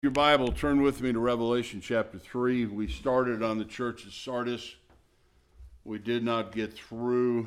Your Bible, turn with me to Revelation chapter 3. We started on the church of Sardis. We did not get through.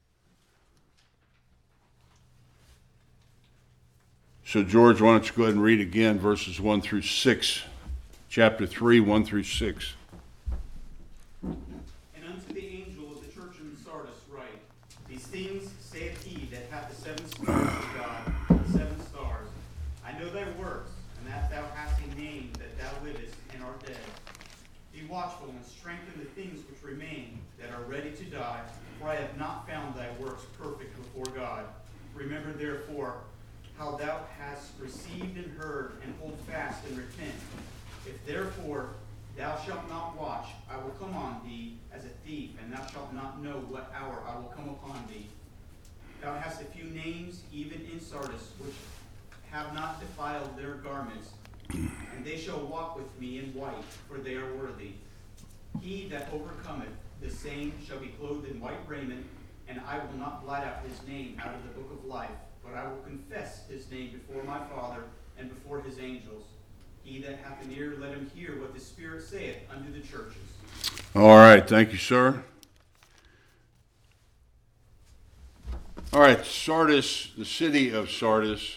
So George, why don't you go ahead and read again verses 1 through 6. Chapter 3, 1 through 6. And unto the angel of the church in Sardis write, These things saith he that hath the seven spirits of God, and the seven stars. I know thy works, and that thou hast a name, that thou livest and art dead. Be watchful and strengthen the things which remain, that are ready to die, for I have not found thy works perfect before God. Remember therefore how thou hast received and heard, and hold fast and repent. If therefore thou shalt not watch, I will come on thee as a thief, and thou shalt not know what hour I will come upon thee. Thou hast a few names, even in Sardis, which have not defiled their garments, and they shall walk with me in white, for they are worthy. He that overcometh, the same shall be clothed in white raiment, and I will not blot out his name out of the book of life, but I will confess his name before my Father and before his angels. He that hath an ear, let him hear what the Spirit saith unto the churches. All right, thank you, sir. All right, Sardis, the city of Sardis,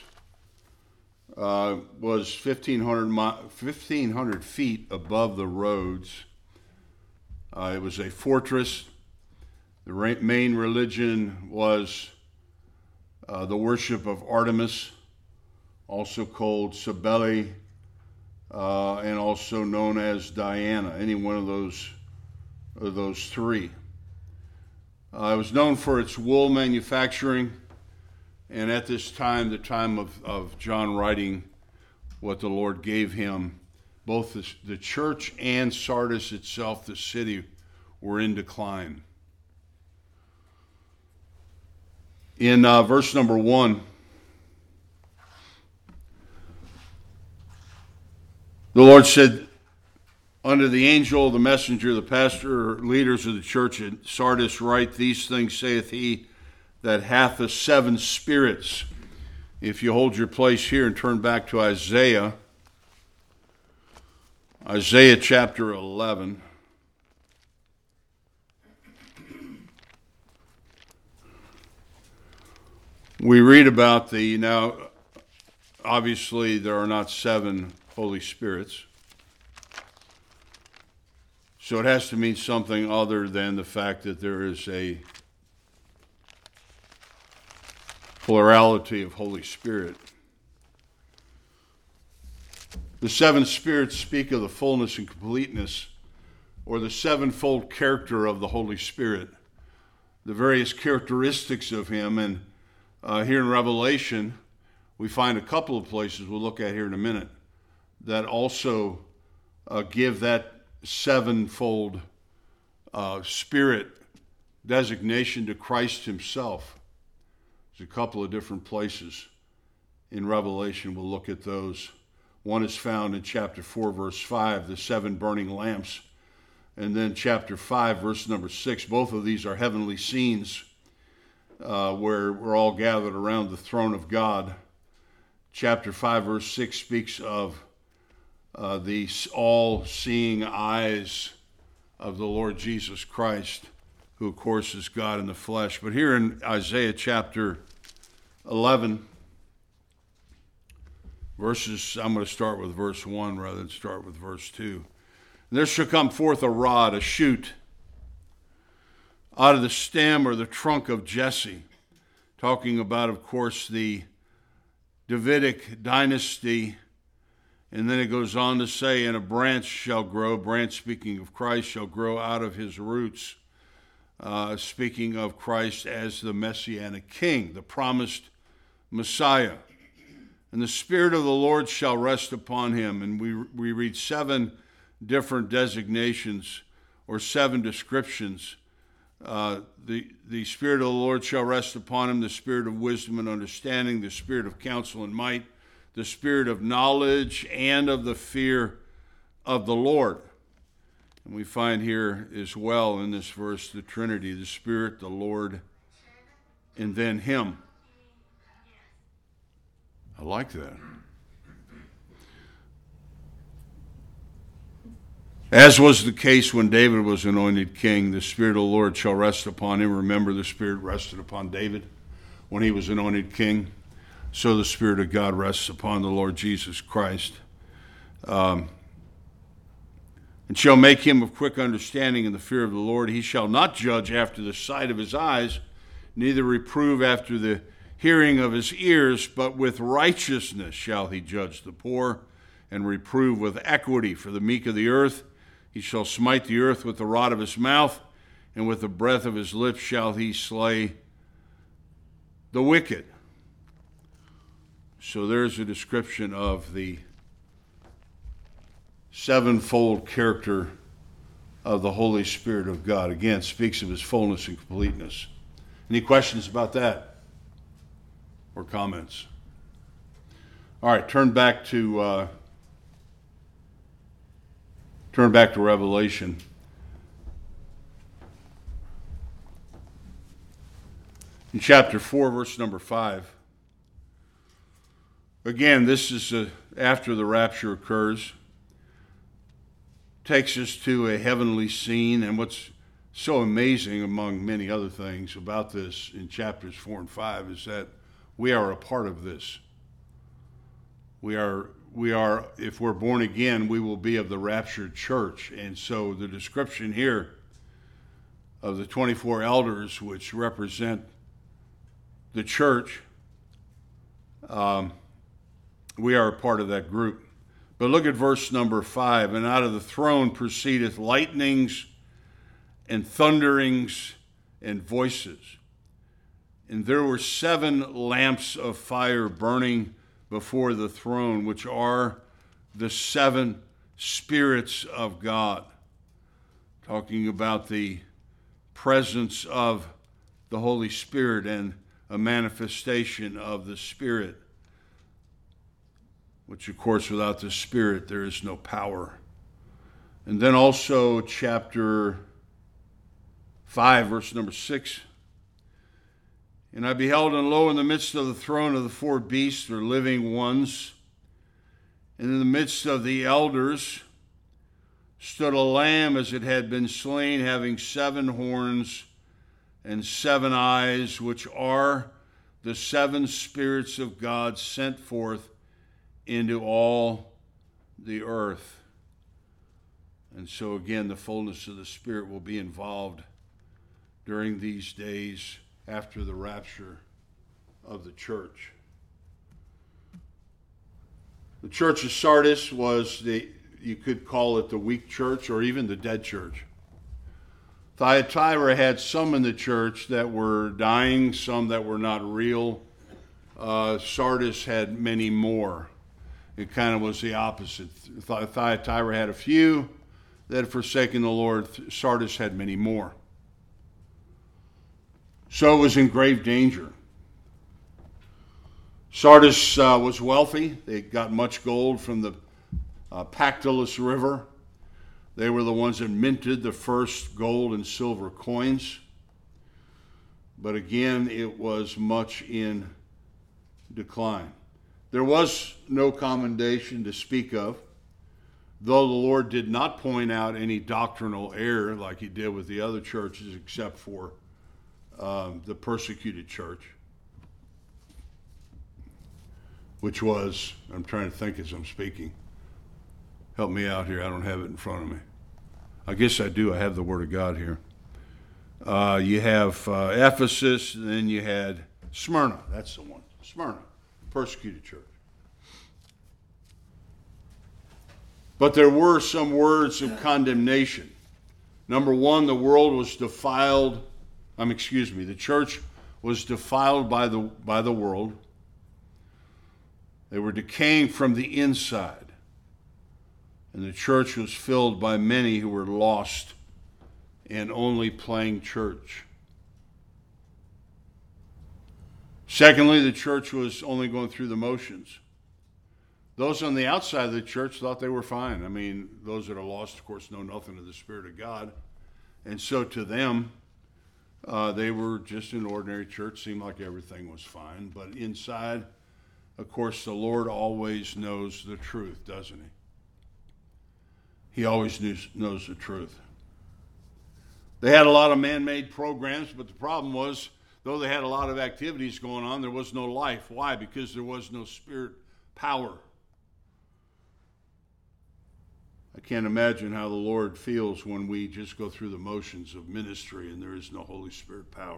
was 1,500 feet above the roads. It was a fortress. The main religion was the worship of Artemis, also called Cybele, and also known as Diana, any one of those three. It was known for its wool manufacturing, and at this time, the time of John writing what the Lord gave him, both the church and Sardis itself, the city, were in decline. In verse number 1, the Lord said, unto the angel, the messenger, the pastor, leaders of the church at Sardis write, These things saith he that hath the seven spirits. If you hold your place here and turn back to Isaiah chapter 11. We read about now, obviously there are not seven Holy Spirits. So it has to mean something other than the fact that there is a plurality of Holy Spirit. The seven spirits speak of the fullness and completeness, or the sevenfold character of the Holy Spirit, the various characteristics of him. And here in Revelation, we find a couple of places we'll look at here in a minute that also give that sevenfold spirit designation to Christ himself. There's a couple of different places in Revelation. We'll look at those. One is found in chapter 4, verse 5, the seven burning lamps. And then chapter 5, verse number 6. Both of these are heavenly scenes where we're all gathered around the throne of God. Chapter 5, verse 6 speaks of the all-seeing eyes of the Lord Jesus Christ, who of course is God in the flesh. But here in Isaiah chapter 11, I'm going to start with verse 1 rather than start with verse 2. There shall come forth a rod, a shoot, out of the stem or the trunk of Jesse, talking about, of course, the Davidic dynasty. And then it goes on to say, and a branch shall grow, branch speaking of Christ, shall grow out of his roots, speaking of Christ as the Messianic King, the promised Messiah. And the Spirit of the Lord shall rest upon him. And we read seven different designations or seven descriptions. The Spirit of the Lord shall rest upon him, the Spirit of wisdom and understanding, the Spirit of counsel and might, the Spirit of knowledge and of the fear of the Lord. And we find here as well in this verse the Trinity, the Spirit, the Lord, and then him. I like that. As was the case when David was anointed king, the Spirit of the Lord shall rest upon him. Remember, the Spirit rested upon David when he was anointed king. So the Spirit of God rests upon the Lord Jesus Christ. And shall make him of quick understanding in the fear of the Lord. He shall not judge after the sight of his eyes, neither reprove after the hearing of his ears, but with righteousness shall he judge the poor, and reprove with equity for the meek of the earth. He shall smite the earth with the rod of his mouth, and with the breath of his lips shall he slay the wicked. So there's a description of the sevenfold character of the Holy Spirit of God. Again, speaks of his fullness and completeness. Any questions about that or comments? All right, turn back to Revelation. In chapter 4, verse number 5. Again, this is after the rapture occurs. Takes us to a heavenly scene, and what's so amazing, among many other things, about this in chapters 4 and 5 is that we are a part of this. We are, if we're born again, we will be of the raptured church. And so the description here of the 24 elders, which represent the church, we are a part of that group. But look at verse number 5. And out of the throne proceedeth lightnings and thunderings and voices. And there were 7 lamps of fire burning before the throne, which are the 7 spirits of God. Talking about the presence of the Holy Spirit and a manifestation of the Spirit. Which, of course, without the Spirit, there is no power. And then also chapter 5, verse number 6. And I beheld, and lo, in the midst of the throne of the 4 beasts are living ones, and in the midst of the elders stood a lamb as it had been slain, having 7 horns and 7 eyes, which are the 7 spirits of God sent forth into all the earth. And so again, the fullness of the Spirit will be involved during these days after the rapture of the church. The church of Sardis was you could call it the weak church or even the dead church. Thyatira had some in the church that were dying, some that were not real. Sardis had many more. It kind of was the opposite. Thyatira had a few that had forsaken the Lord. Sardis had many more. So it was in grave danger. Sardis was wealthy. They got much gold from the Pactolus River. They were the ones that minted the first gold and silver coins. But again, it was much in decline. There was no commendation to speak of, though the Lord did not point out any doctrinal error like he did with the other churches except for the persecuted church, which was, I'm trying to think as I'm speaking. Help me out here. I don't have it in front of me. I guess I do. I have the Word of God here. You have Ephesus, and then you had Smyrna. That's the one. Smyrna. Persecuted church. But there were some words of condemnation. Number one, the world was defiled. The church was defiled by the world. They were decaying from the inside. And the church was filled by many who were lost and only playing church. Secondly, the church was only going through the motions. Those on the outside of the church thought they were fine. I mean, those that are lost, of course, know nothing of the Spirit of God. And so to them, they were just an ordinary church, seemed like everything was fine. But inside, of course, the Lord always knows the truth, doesn't he? He always knows the truth. They had a lot of man-made programs, but the problem was, though they had a lot of activities going on, there was no life. Why? Because there was no Spirit power. I can't imagine how the Lord feels when we just go through the motions of ministry and there is no Holy Spirit power.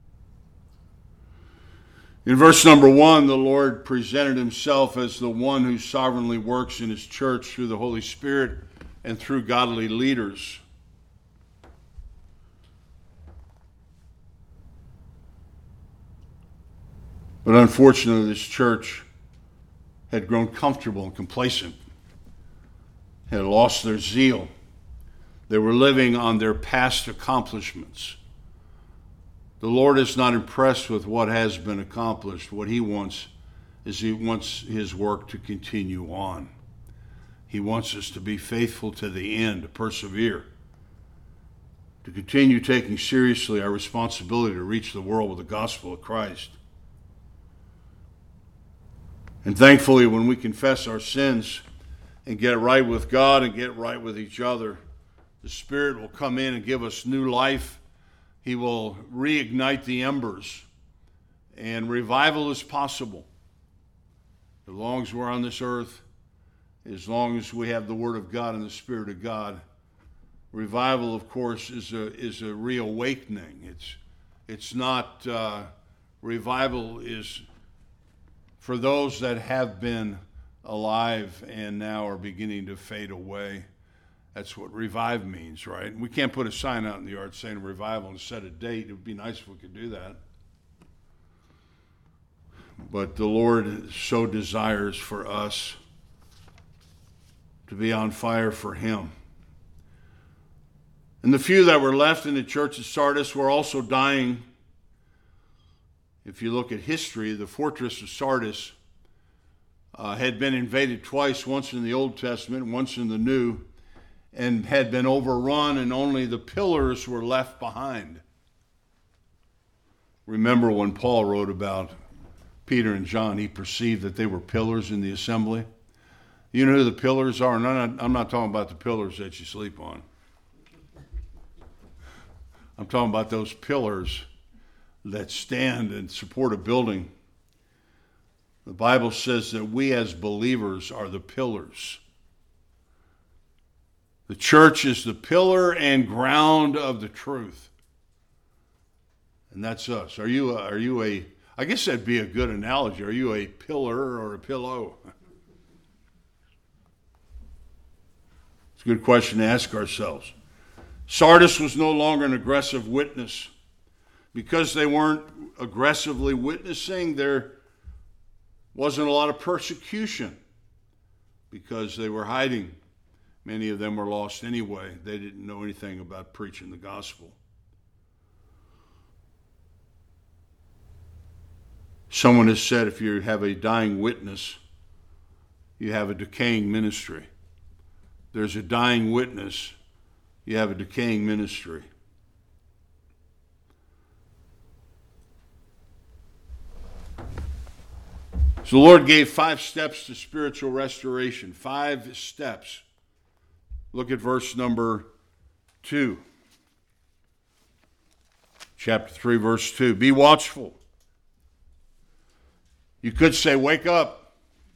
In verse number 1, the Lord presented himself as the one who sovereignly works in his church through the Holy Spirit and through godly leaders. But unfortunately, this church had grown comfortable and complacent, had lost their zeal. They were living on their past accomplishments. The Lord is not impressed with what has been accomplished. What he wants is he wants his work to continue on. He wants us to be faithful to the end, to persevere, to continue taking seriously our responsibility to reach the world with the gospel of Christ. And thankfully, when we confess our sins and get right with God and get right with each other, the Spirit will come in and give us new life. He will reignite the embers, and revival is possible. As long as we're on this earth, as long as we have the Word of God and the Spirit of God, revival, of course, is a reawakening. It's not revival is for those that have been alive and now are beginning to fade away. That's what revive means, right? We can't put a sign out in the yard saying revival and set a date. It would be nice if we could do that. But the Lord so desires for us to be on fire for him. And the few that were left in the church of Sardis were also dying. If you look at history, the fortress of Sardis had been invaded twice, once in the Old Testament, once in the New, and had been overrun, and only the pillars were left behind. Remember when Paul wrote about Peter and John, he perceived that they were pillars in the assembly. You know who the pillars are? And I'm not talking about the pillars that you sleep on. I'm talking about those pillars that stand and support a building. The Bible says that we as believers are the pillars. The church is the pillar and ground of the truth. And that's us. Are you a, I guess that'd be a good analogy. Are you a pillar or a pillow? It's a good question to ask ourselves. Sardis was no longer an aggressive witness. Because they weren't aggressively witnessing, there wasn't a lot of persecution because they were hiding. Many of them were lost anyway. They didn't know anything about preaching the gospel. Someone has said if you have a dying witness, you have a decaying ministry. There's a dying witness, you have a decaying ministry. So the Lord gave 5 steps to spiritual restoration. 5 steps. Look at verse number 2. Chapter 3, verse 2. Be watchful. You could say, wake up.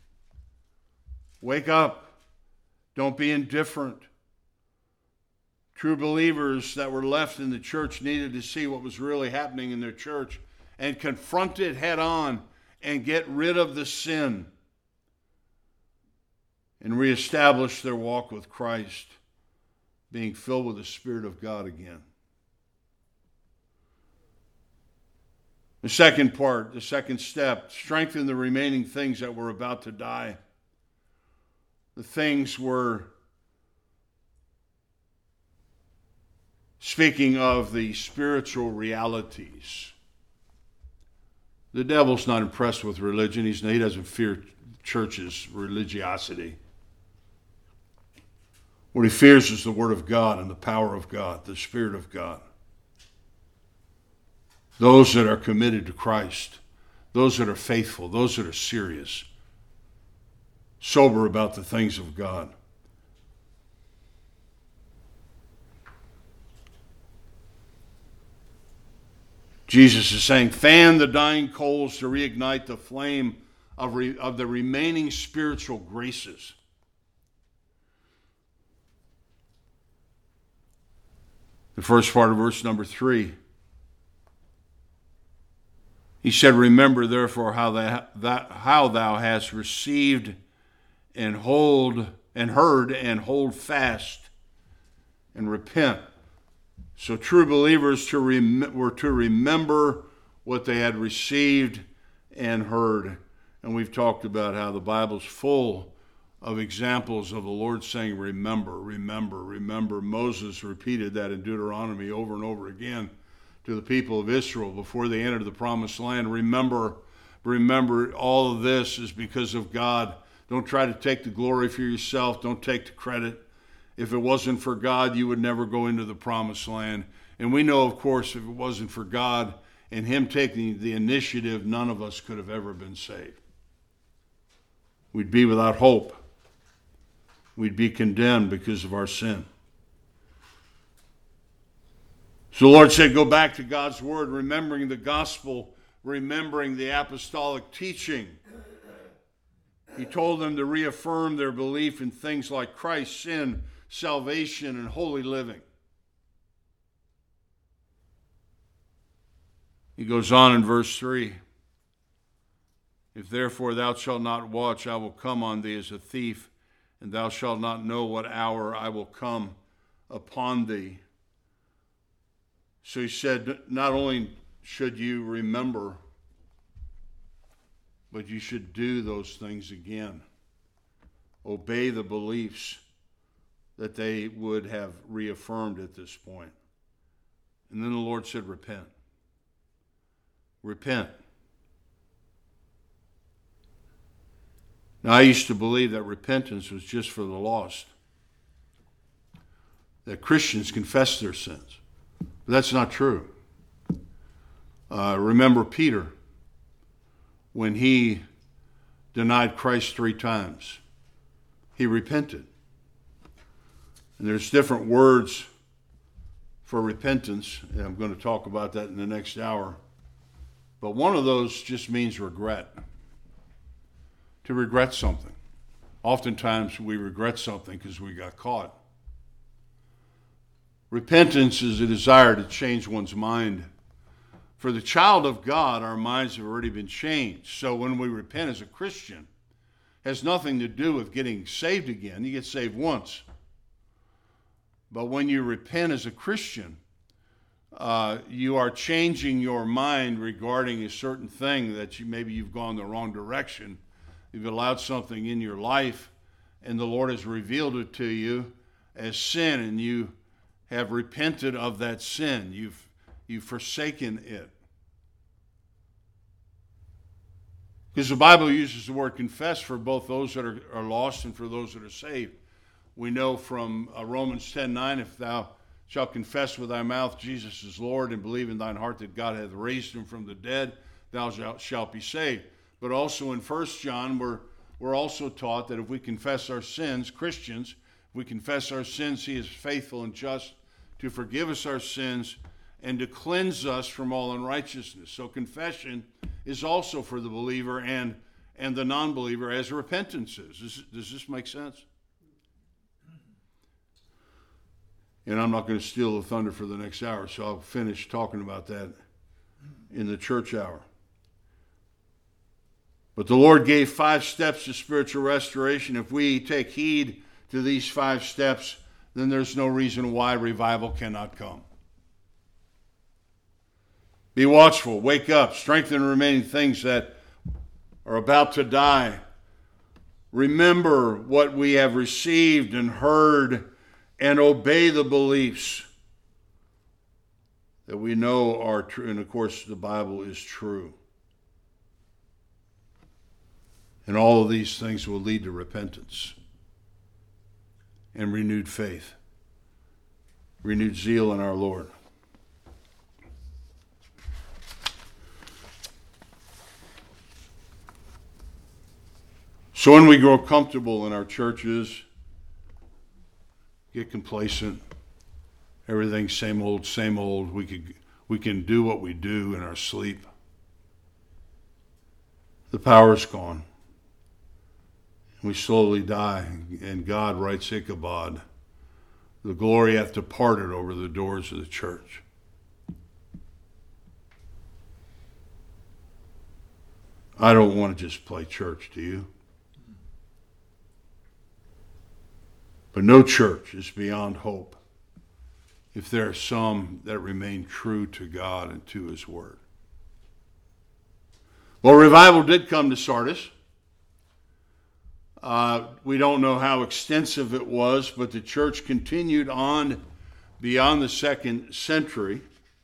Wake up. Don't be indifferent. True believers that were left in the church needed to see what was really happening in their church and confront it head on and get rid of the sin and reestablish their walk with Christ, being filled with the Spirit of God again. The second part, the second step, strengthen the remaining things that were about to die. The things were speaking of the spiritual realities. The devil's not impressed with religion. He doesn't fear church's religiosity. What he fears is the Word of God and the power of God, the Spirit of God. Those that are committed to Christ, those that are faithful, those that are serious, sober about the things of God. Jesus is saying, fan the dying coals to reignite the flame of the remaining spiritual graces. The first part of verse number 3. He said, remember therefore how thou hast received and heard and hold fast and repent. So true believers were to remember what they had received and heard. And we've talked about how the Bible's full of examples of the Lord saying, remember, remember, remember. Moses repeated that in Deuteronomy over and over again to the people of Israel before they entered the promised land. Remember, all of this is because of God. Don't try to take the glory for yourself. Don't take the credit. If it wasn't for God, you would never go into the promised land. And we know, of course, if it wasn't for God and Him taking the initiative, none of us could have ever been saved. We'd be without hope. We'd be condemned because of our sin. So the Lord said, go back to God's word, remembering the gospel, remembering the apostolic teaching. He told them to reaffirm their belief in things like Christ, sin, salvation, and holy living. He goes on in verse 3. If therefore thou shalt not watch, I will come on thee as a thief, and thou shalt not know what hour I will come upon thee. So he said, not only should you remember, but you should do those things again. Obey the beliefs that they would have reaffirmed at this point. And then the Lord said, repent. Repent. Now, I used to believe that repentance was just for the lost, that Christians confess their sins. But that's not true. Remember Peter, when he denied Christ 3 times, he repented. And there's different words for repentance, and I'm going to talk about that in the next hour. But one of those just means regret. To regret something. Oftentimes we regret something because we got caught. Repentance is a desire to change one's mind. For the child of God, our minds have already been changed. So when we repent as a Christian, it has nothing to do with getting saved again. You get saved once. But when you repent as a Christian, you are changing your mind regarding a certain thing that maybe you've gone the wrong direction. You've allowed something in your life, and the Lord has revealed it to you as sin, and you have repented of that sin. You've forsaken it. Because the Bible uses the word confess for both those that are lost and for those that are saved. We know from Romans 10:9, if thou shalt confess with thy mouth Jesus is Lord and believe in thine heart that God hath raised him from the dead, thou shalt be saved. But also in 1 John, we're also taught that if we confess our sins, Christians, if we confess our sins, he is faithful and just to forgive us our sins and to cleanse us from all unrighteousness. So confession is also for the believer and the non-believer, as repentance is. Does this make sense? And I'm not going to steal the thunder for the next hour, so I'll finish talking about that in the church hour. But the Lord gave 5 steps to spiritual restoration. If we take heed to these 5 steps, then there's no reason why revival cannot come. Be watchful, wake up, strengthen the remaining things that are about to die. Remember what we have received and heard, and obey the beliefs that we know are true. And of course, the Bible is true. And all of these things will lead to repentance and renewed faith, renewed zeal in our Lord. So when we grow comfortable in our churches, get complacent, everything's same old, we we can do what we do in our sleep. The power's gone. We slowly die, and God writes Ichabod. The glory hath departed over the doors of the church. I don't want to just play church, do you? But no church is beyond hope if there are some that remain true to God and to his word. Well, revival did come to Sardis. We don't know how extensive it was, but the church continued on beyond the 2nd century.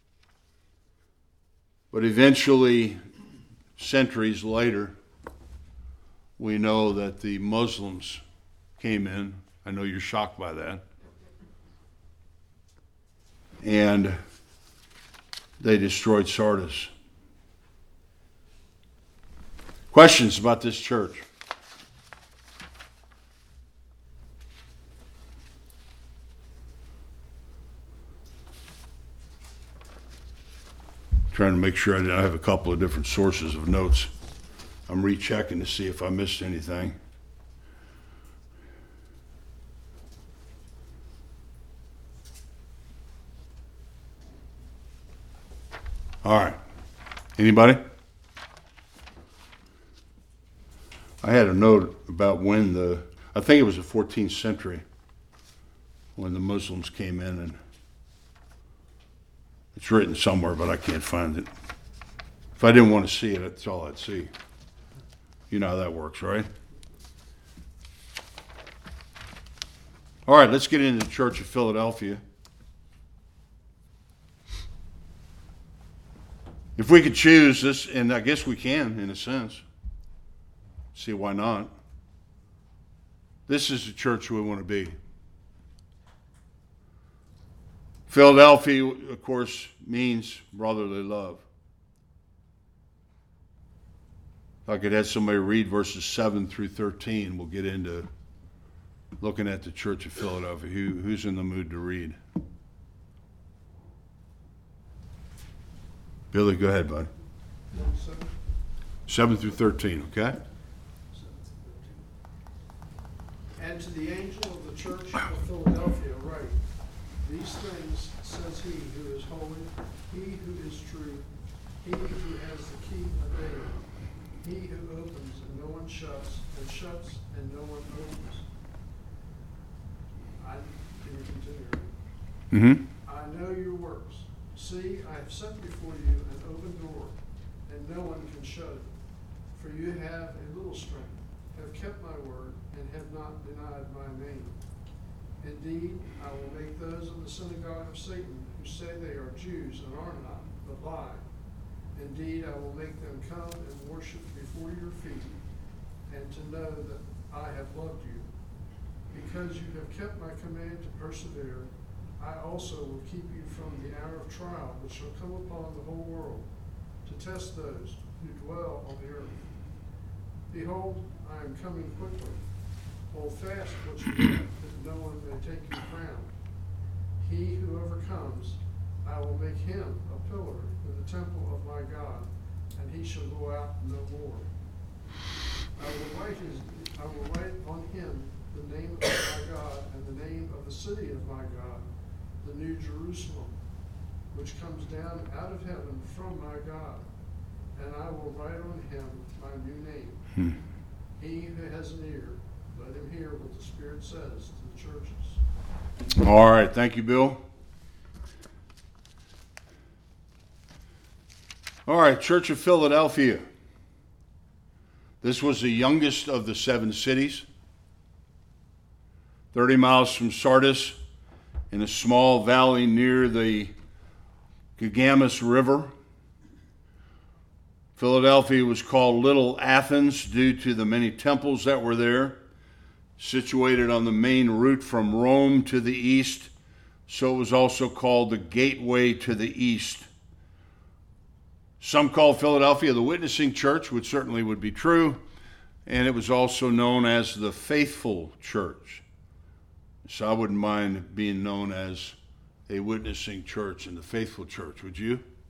But eventually, centuries later, we know that the Muslims came in. I know you're shocked by that. And they destroyed Sardis. Questions about this church? Trying to make sure I have a couple of different sources of notes. I'm rechecking to see if I missed anything. All right. Anybody? I had a note about when I think it was the 14th century when the Muslims came in, and it's written somewhere, but I can't find it. If I didn't want to see it, that's all I'd see. You know how that works, right? All right, let's get into the Church of Philadelphia. If we could choose this, and I guess we can in a sense, see why not. This is the church we want to be. Philadelphia, of course, means brotherly love. If I could have somebody read verses 7 through 13, we'll get into looking at the Church of Philadelphia. Who's in the mood to read? Billy, go ahead, bud. 7 through 13, okay? And to the angel of the church of Philadelphia write, these things says he who is holy, he who is true, he who has the key of David, he who opens and no one shuts, and shuts and no one opens. Can you continue? Mm-hmm. I know your works. See, I have set before you an open door, and no one can shut it. For you have a little strength, have kept my word, and have not denied my name. Indeed, I will make those of the synagogue of Satan who say they are Jews and are not, but lie. Indeed, I will make them come and worship before your feet, and to know that I have loved you. Because you have kept my command to persevere, I also will keep you from the hour of trial which shall come upon the whole world, to test those who dwell on the earth. Behold, I am coming quickly. Hold fast what you have, that no one may take your crown. He who overcomes, I will make him a pillar in the temple of my God, and he shall go out no more. I will write on him the name of my God, and the name of the city of my God, the new Jerusalem, which comes down out of heaven from my God, and I will write on him my new name. He who has an ear, let him hear what the Spirit says to the churches. All right, thank you, Bill. All right, Church of Philadelphia. This was the youngest of the 7 cities. 30 miles from Sardis, in a small valley near the Gagamus River. Philadelphia was called Little Athens due to the many temples that were there, situated on the main route from Rome to the east, so it was also called the Gateway to the East. Some call Philadelphia the Witnessing Church, which certainly would be true, and it was also known as the Faithful Church. So I wouldn't mind being known as a Witnessing Church and the Faithful Church, would you?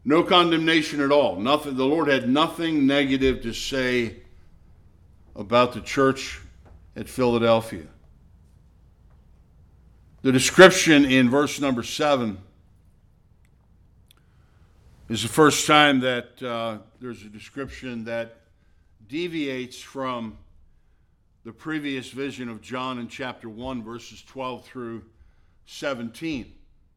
No condemnation at all. Nothing. The Lord had nothing negative to say about the church at Philadelphia. The description in verse number 7 is the first time that there's a description that deviates from the previous vision of John in chapter 1, verses 12 through 17.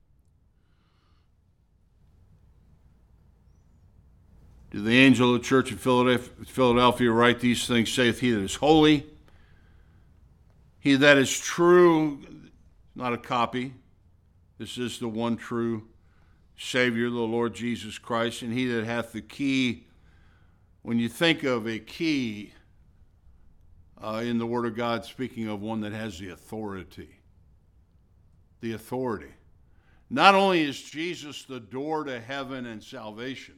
To the angel of the church of Philadelphia write these things, saith he that is holy, he that is true, not a copy. This is the one true Savior, the Lord Jesus Christ, and he that hath the key. When you think of a key in the Word of God, speaking of one that has the authority. The authority. Not only is Jesus the door to heaven and salvation,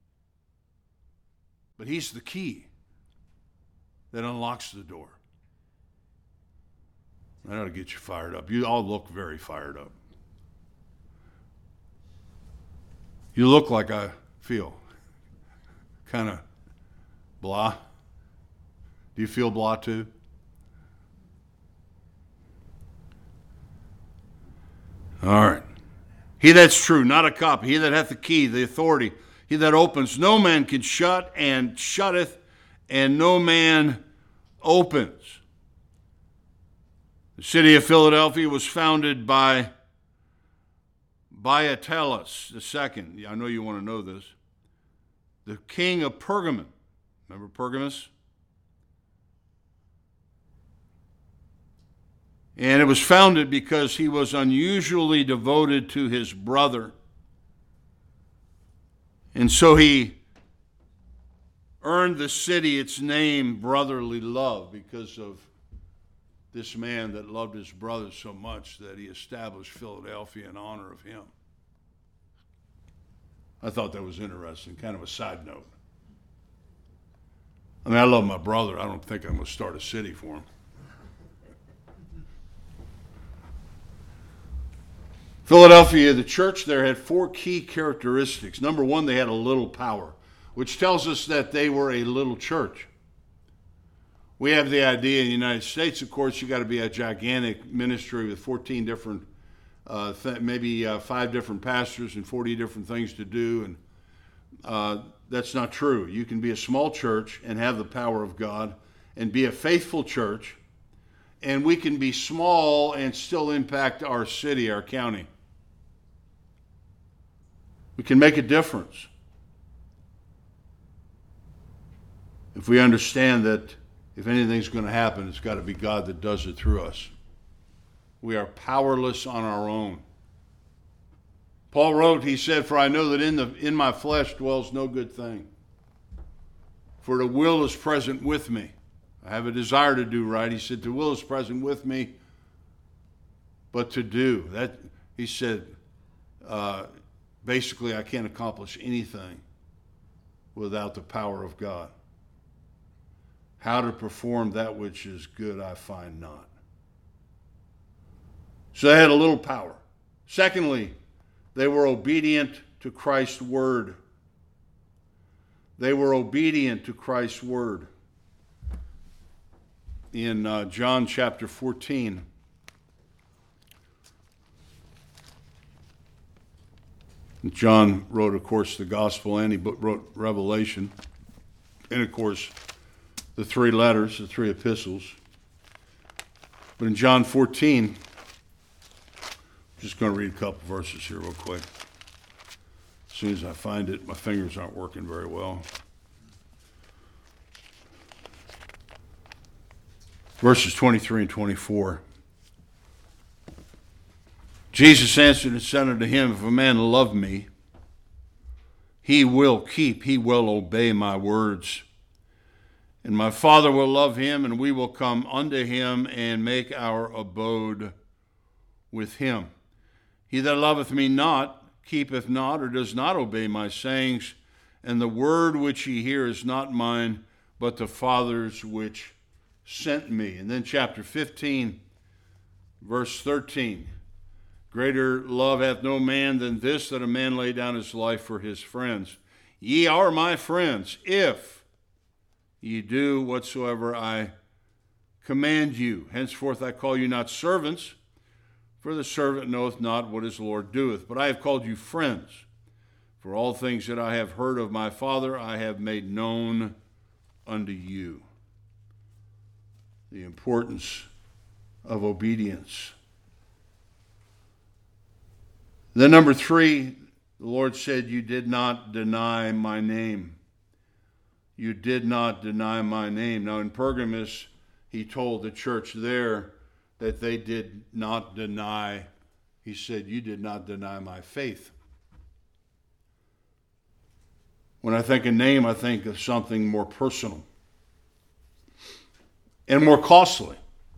but he's the key that unlocks the door. That ought to get you fired up. You all look very fired up. You look like I feel. Kind of blah. Do you feel blah too? All right. He that's true, not a copy. He that hath the key, the authority. He that opens, no man can shut, and shutteth, and no man opens. The city of Philadelphia was founded by Attalus II. I know you want to know this. The king of Pergamon. Remember Pergamus? And it was founded because he was unusually devoted to his brother. And so he earned the city its name, Brotherly Love, because of this man that loved his brother so much that he established Philadelphia in honor of him. I thought that was interesting, kind of a side note. I mean, I love my brother. I don't think I'm going to start a city for him. Philadelphia, the church there had 4 key characteristics. Number 1, they had a little power, which tells us that they were a little church. We have the idea in the United States, of course, you got to be a gigantic ministry with 14 different, maybe 5 different pastors and 40 different things to do. And that's not true. You can be a small church and have the power of God and be a faithful church. And we can be small and still impact our city, our county. We can make a difference if we understand that if anything's going to happen, it's got to be God that does it through us. We are powerless on our own. Paul wrote, he said, "For I know that in my flesh dwells no good thing. For the will is present with me. I have a desire to do right." He said, "The will is present with me, but to do." That, he said, basically, I can't accomplish anything without the power of God. How to perform that which is good, I find not. So they had a little power. Secondly, they were obedient to Christ's word. They were obedient to Christ's word. In John chapter 14, John wrote, of course, the gospel, and he wrote Revelation, and, of course, the 3 letters, the 3 epistles. But in John 14, I'm just going to read a couple verses here real quick. As soon as I find it, my fingers aren't working very well. Verses 23 and 24. Jesus answered and said unto him, "If a man love me, he will obey my words. And my Father will love him, and we will come unto him and make our abode with him. He that loveth me not, keepeth not, or does not obey my sayings, and the word which ye hear is not mine, but the Father's which sent me." And then chapter 15, verse 13. Greater love hath no man than this, that a man lay down his life for his friends. Ye are my friends, if ye do whatsoever I command you. Henceforth I call you not servants, for the servant knoweth not what his Lord doeth. But I have called you friends, for all things that I have heard of my Father I have made known unto you. The importance of obedience. Then number 3, the Lord said, you did not deny my name. You did not deny my name. Now in Pergamos, he told the church there that they did not deny. He said, you did not deny my faith. When I think of name, I think of something more personal and more costly.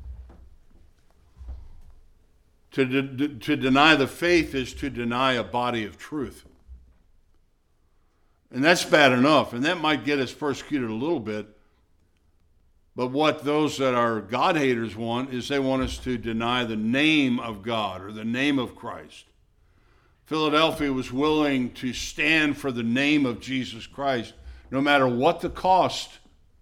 To deny the faith is to deny a body of truth. And that's bad enough, and that might get us persecuted a little bit. But what those that are God haters want is they want us to deny the name of God or the name of Christ. Philadelphia was willing to stand for the name of Jesus Christ, no matter what the cost.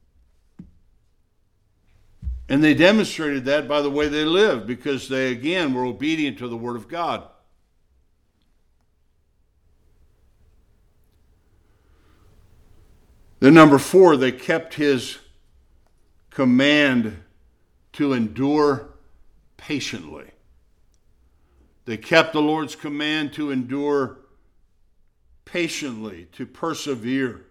And they demonstrated that by the way they lived, because they, again, were obedient to the Word of God. Then number 4, they kept his command to endure patiently. They kept the Lord's command to endure patiently, to persevere.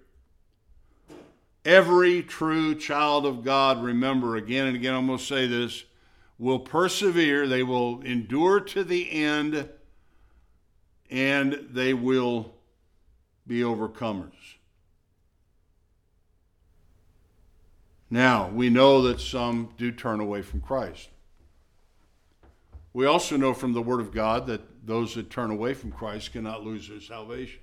Every true child of God, remember, again and again, I'm going to say this, will persevere. They will endure to the end, and they will be overcomers. Now, we know that some do turn away from Christ. We also know from the Word of God that those that turn away from Christ cannot lose their salvation.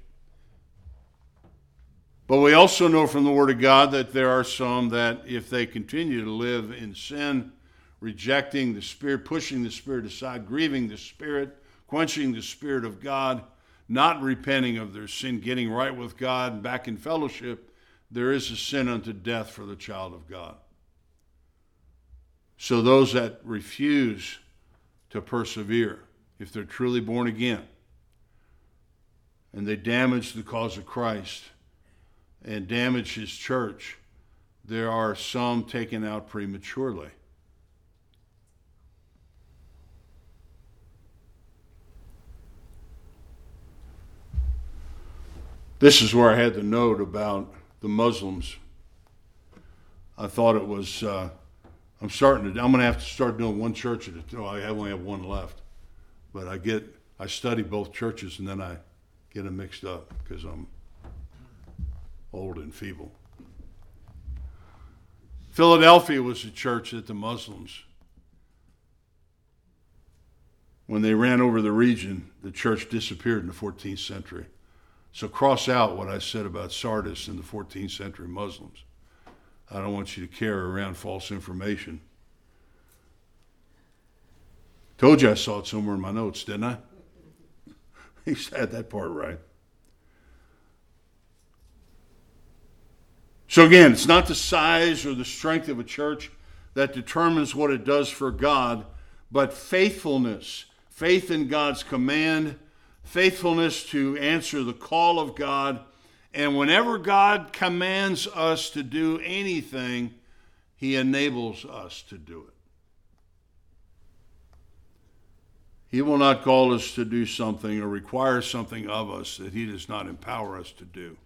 But we also know from the Word of God that there are some that if they continue to live in sin, rejecting the Spirit, pushing the Spirit aside, grieving the Spirit, quenching the Spirit of God, not repenting of their sin, getting right with God, back in fellowship, there is a sin unto death for the child of God. So those that refuse to persevere, if they're truly born again, and they damage the cause of Christ and damage his church, there are some taken out prematurely. This is where I had the note about the Muslims. I thought it was, I'm going to have to start doing one church at a time. I only have one left. But I study both churches and then I get them mixed up because I'm old and feeble. Philadelphia was a church that the Muslims, when they ran over the region, the church disappeared in the 14th century. So cross out what I said about Sardis and the 14th century Muslims. I don't want you to carry around false information. Told you I saw it somewhere in my notes, didn't I? He had that part right. So again, it's not the size or the strength of a church that determines what it does for God, but faithfulness, faith in God's command, faithfulness to answer the call of God. And whenever God commands us to do anything, he enables us to do it. He will not call us to do something or require something of us that he does not empower us to do.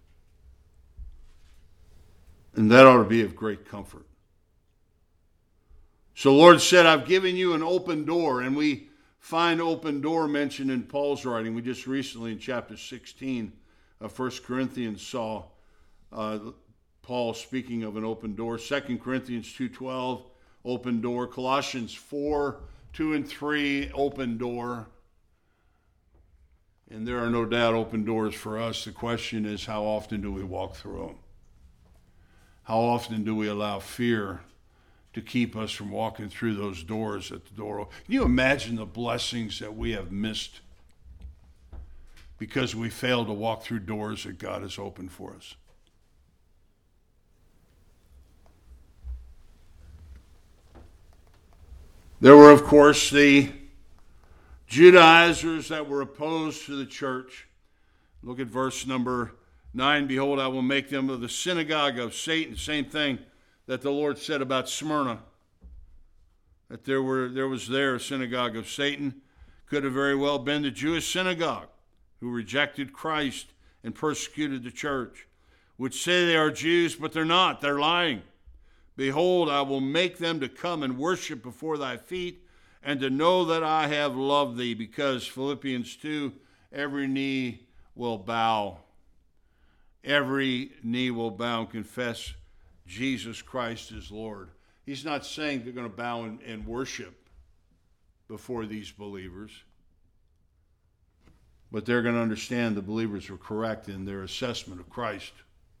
And that ought to be of great comfort. So the Lord said, I've given you an open door. And we find open door mentioned in Paul's writing. We just recently in chapter 16 of 1 Corinthians saw Paul speaking of an open door. 2 Corinthians 2:12, open door. Colossians 4:2 and 3, open door. And there are no doubt open doors for us. The question is, how often do we walk through them? How often do we allow fear to keep us from walking through those doors at the door? Can you imagine the blessings that we have missed because we fail to walk through doors that God has opened for us. There were, of course, the Judaizers that were opposed to the church. Look at verse number 9. Behold, I will make them of the synagogue of Satan. Same thing that the Lord said about Smyrna. That there was a synagogue of Satan. Could have very well been the Jewish synagogue who rejected Christ and persecuted the church, which say they are Jews, but they're not. They're lying. Behold, I will make them to come and worship before thy feet, and to know that I have loved thee, because Philippians 2, every knee will bow. Every knee will bow and confess Jesus Christ is Lord. He's not saying they're going to bow and worship before these believers, but they're going to understand the believers were correct in their assessment of Christ.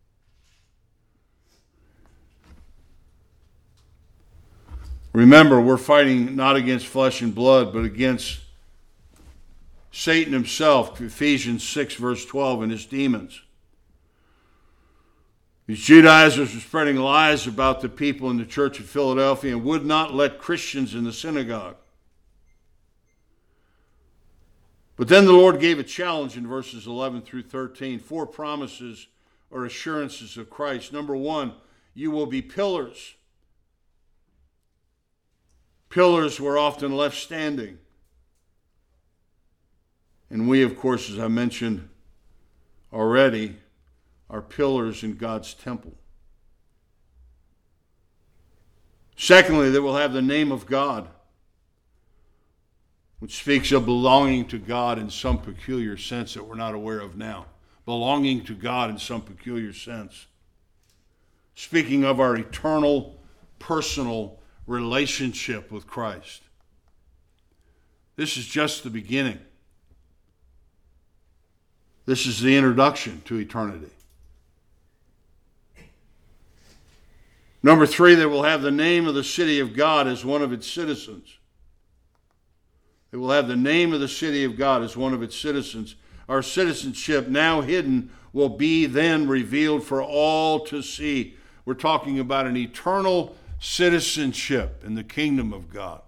Remember, we're fighting not against flesh and blood, but against Satan himself, Ephesians 6, verse 12, and his demons. These Judaizers were spreading lies about the people in the church of Philadelphia and would not let Christians in the synagogue. But then the Lord gave a challenge in verses 11 through 13. 4 promises or assurances of Christ. Number 1, you will be pillars. Pillars were often left standing. And we, of course, as I mentioned already, are pillars in God's temple. Secondly, they will have the name of God, which speaks of belonging to God in some peculiar sense that we're not aware of now. Belonging to God in some peculiar sense. Speaking of our eternal, personal relationship with Christ. This is just the beginning. This is the introduction to eternity. Number 3, they will have the name of the city of God as one of its citizens. They will have the name of the city of God as one of its citizens. Our citizenship, now hidden, will be then revealed for all to see. We're talking about an eternal citizenship in the kingdom of God.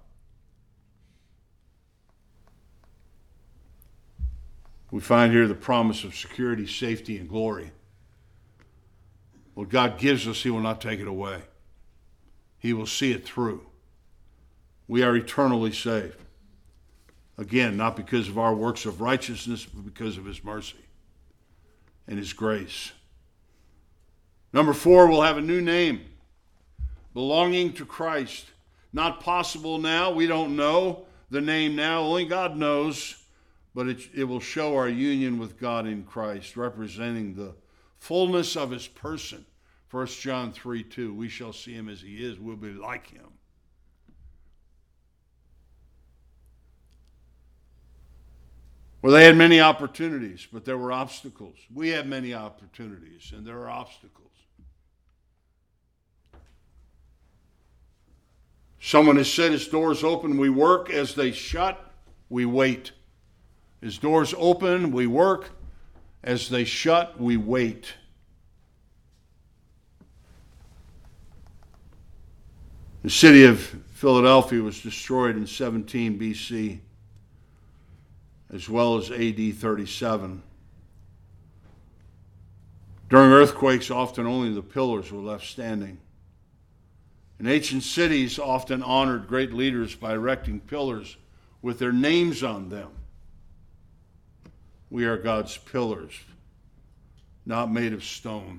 We find here the promise of security, safety, and glory. What God gives us, He will not take it away. He will see it through. We are eternally saved. Again, not because of our works of righteousness, but because of His mercy and His grace. Number 4, we'll have a new name. Belonging to Christ. Not possible now. We don't know the name now. Only God knows. But it will show our union with God in Christ, representing the fullness of His person. 1 John 3:2, we shall see Him as He is. We'll be like Him. Well, they had many opportunities, but there were obstacles. We have many opportunities, and there are obstacles. Someone has said, His doors open, we work. As they shut, we wait. His doors open, we work. As they shut, we wait. The city of Philadelphia was destroyed in 17 BC, as well as AD 37. During earthquakes, often only the pillars were left standing. And ancient cities often honored great leaders by erecting pillars with their names on them. We are God's pillars, not made of stone,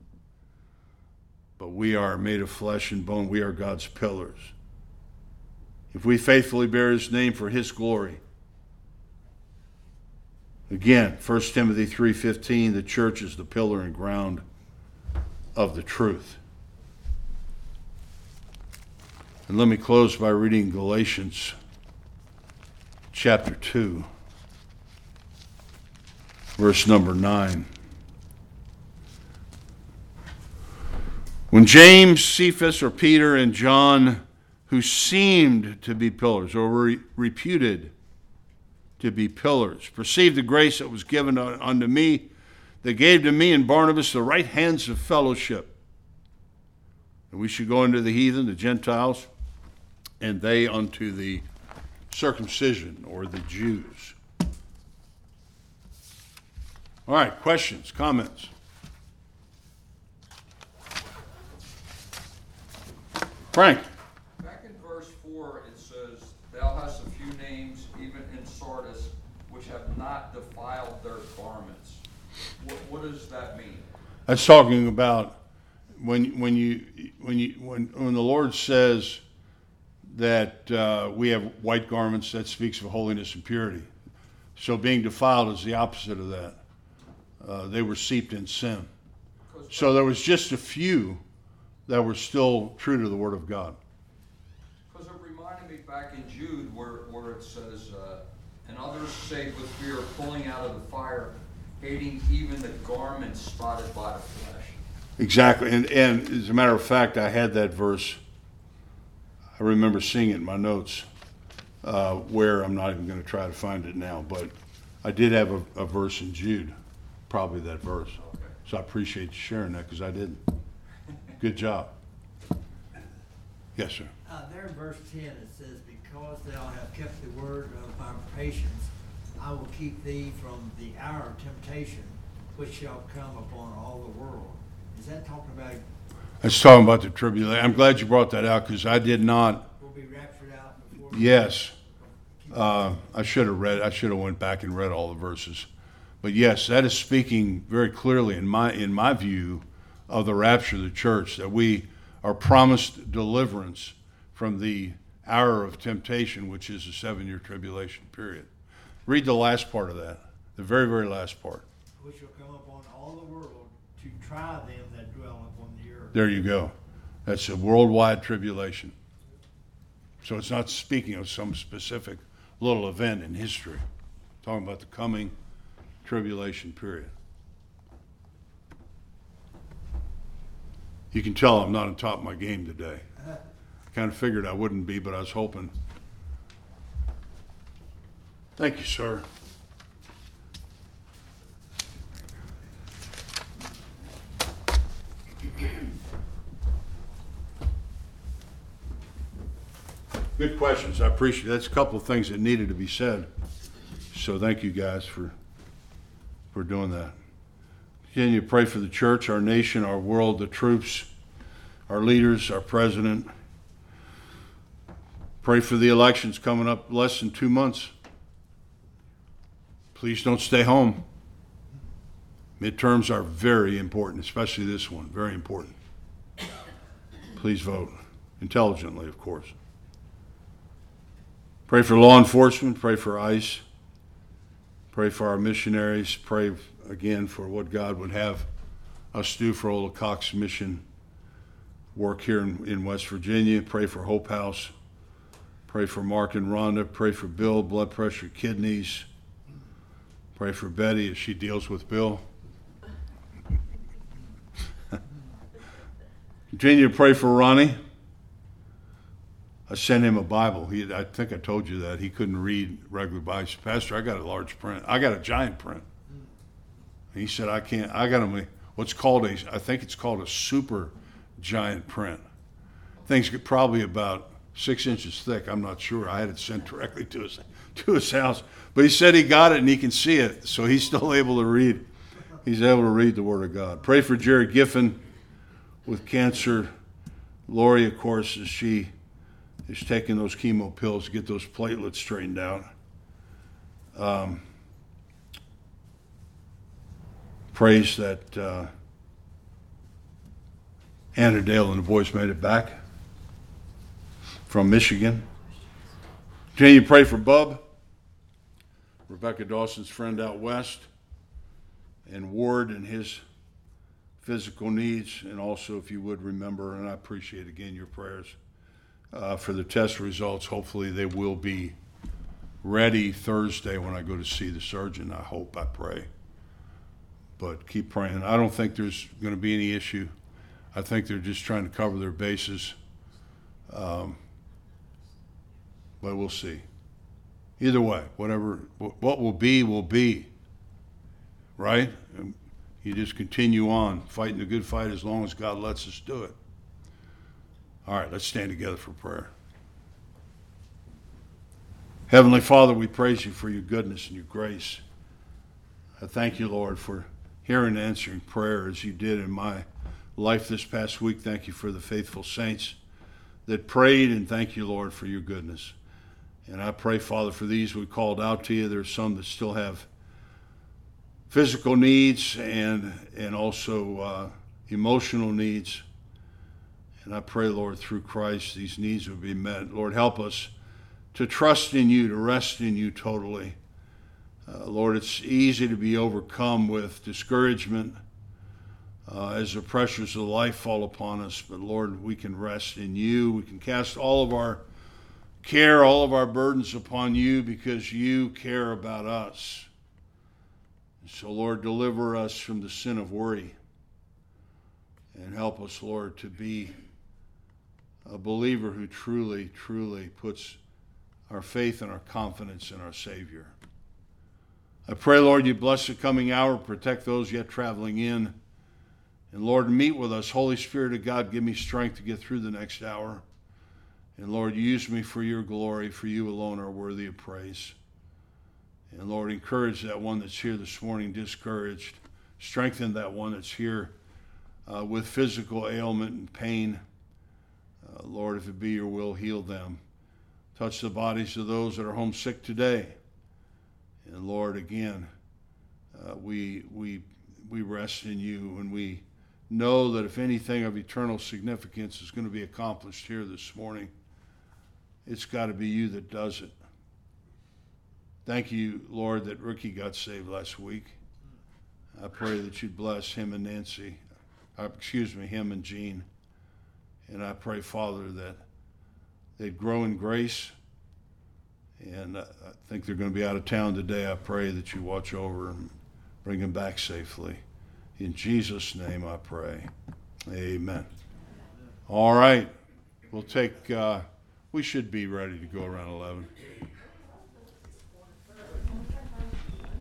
but we are made of flesh and bone. We are God's pillars. If we faithfully bear His name for His glory. Again, 1 Timothy 3:15, the church is the pillar and ground of the truth. And let me close by reading Galatians chapter 2, verse number 9. When James, Cephas, or Peter, and John, who seemed to be pillars or were reputed to be pillars. Perceive the grace that was given unto me, that gave to me and Barnabas the right hands of fellowship. And we should go unto the heathen, the Gentiles, and they unto the circumcision, or the Jews. All right, questions, comments? Frank. Back in verse 4, it says, "Thou hast a few names, even in Sardis, which have not defiled their garments." What does that mean? That's talking about when the Lord says that we have white garments, that speaks of holiness and purity. So being defiled is the opposite of that. They were steeped in sin. So there was just a few that were still true to the Word of God. Because it reminded me back in Jude where it says, "And others saved with fear, pulling out of the fire, hating even the garments spotted by the flesh." Exactly. And as a matter of fact, I had that verse. I remember seeing it in my notes where I'm not even going to try to find it now, but I did have a verse in Jude, probably that verse. Okay. So I appreciate you sharing that because I didn't. Good job. Yes, sir. There in verse 10 it says, "Because thou hast kept the word of my patience, I will keep thee from the hour of temptation, which shall come upon all the world." Is that talking about It's talking about the tribulation. I'm glad you brought that out because I did not. we'll be raptured out before? Yes. I should have went back and read all the verses. But yes, that is speaking very clearly in my view of the rapture of the church, that we are promised deliverance from the hour of temptation, which is the 7-year tribulation period. Read the last part of that, the very, very last part. Which shall come upon all the world to try them that dwell upon the earth. There you go. That's a worldwide tribulation. So it's not speaking of some specific little event in history. It's talking about the coming tribulation period. You can tell I'm not on top of my game today. I kind of figured I wouldn't be, but I was hoping. Thank you, sir. Good questions. I appreciate it. That's a couple of things that needed to be said. So thank you guys for doing that. Continue to pray for the church, our nation, our world, the troops, our leaders, our president. Pray for the elections coming up less than 2 months. Please don't stay home. Midterms are very important, especially this one, very important. Please vote intelligently, of course. Pray for law enforcement, pray for ICE, pray for our missionaries, pray again for what God would have us do for Ola Cox mission work here in West Virginia. Pray for Hope House, pray for Mark and Rhonda, pray for Bill, blood pressure, kidneys. Pray for Betty as she deals with Bill. Continue to pray for Ronnie. I sent him a Bible. I think I told you that. He couldn't read regular Bibles. Pastor, I got a large print. I got a giant print. And he said, I can't. I got him what's called I think it's called a super giant print. Things probably about 6 inches thick. I'm not sure. I had it sent directly to his house. But he said he got it and he can see it. So he's still able to read. He's able to read the Word of God. Pray for Jerry Giffen with cancer. Lori, of course, as she is taking those chemo pills to get those platelets straightened out. Praise that Anna Dale and the boys made it back from Michigan. Continue to pray for Bub, Rebecca Dawson's friend out west, and Ward and his physical needs, and also if you would remember, and I appreciate again your prayers for the test results. Hopefully they will be ready Thursday when I go to see the surgeon. I hope, I pray. But keep praying. I don't think there's going to be any issue. I think they're just trying to cover their bases. But we'll see. Either way, what will be, right? And you just continue on fighting the good fight as long as God lets us do it. All right, let's stand together for prayer. Heavenly Father, we praise you for your goodness and your grace. I thank you, Lord, for hearing and answering prayer as you did in my life this past week. Thank you for the faithful saints that prayed, and thank you, Lord, for your goodness. And I pray, Father, for these we called out to you. There's some that still have physical needs and also emotional needs. And I pray, Lord, through Christ, these needs will be met. Lord, help us to trust in you, to rest in you totally. Lord, it's easy to be overcome with discouragement as the pressures of life fall upon us. But Lord, we can rest in you. We can cast all of our care, all of our burdens upon you because you care about us. So Lord, deliver us from the sin of worry and help us, Lord, to be a believer who truly, truly puts our faith and our confidence in our Savior. I pray, Lord, you bless the coming hour, protect those yet traveling in. And Lord, meet with us. Holy Spirit of God, give me strength to get through the next hour. And Lord, use me for your glory, for you alone are worthy of praise. And Lord, encourage that one that's here this morning discouraged. Strengthen that one that's here with physical ailment and pain. Lord, if it be your will, heal them. Touch the bodies of those that are homesick today. And Lord, again, we rest in you, and we know that if anything of eternal significance is going to be accomplished here this morning, it's got to be you that does it. Thank you, Lord, that Ricky got saved last week. I pray that you'd bless him and him and Jean. And I pray, Father, that they'd grow in grace. And I think they're going to be out of town today. I pray that you watch over and bring them back safely. In Jesus' name I pray. Amen. All right. We'll take, we should be ready to go around 11.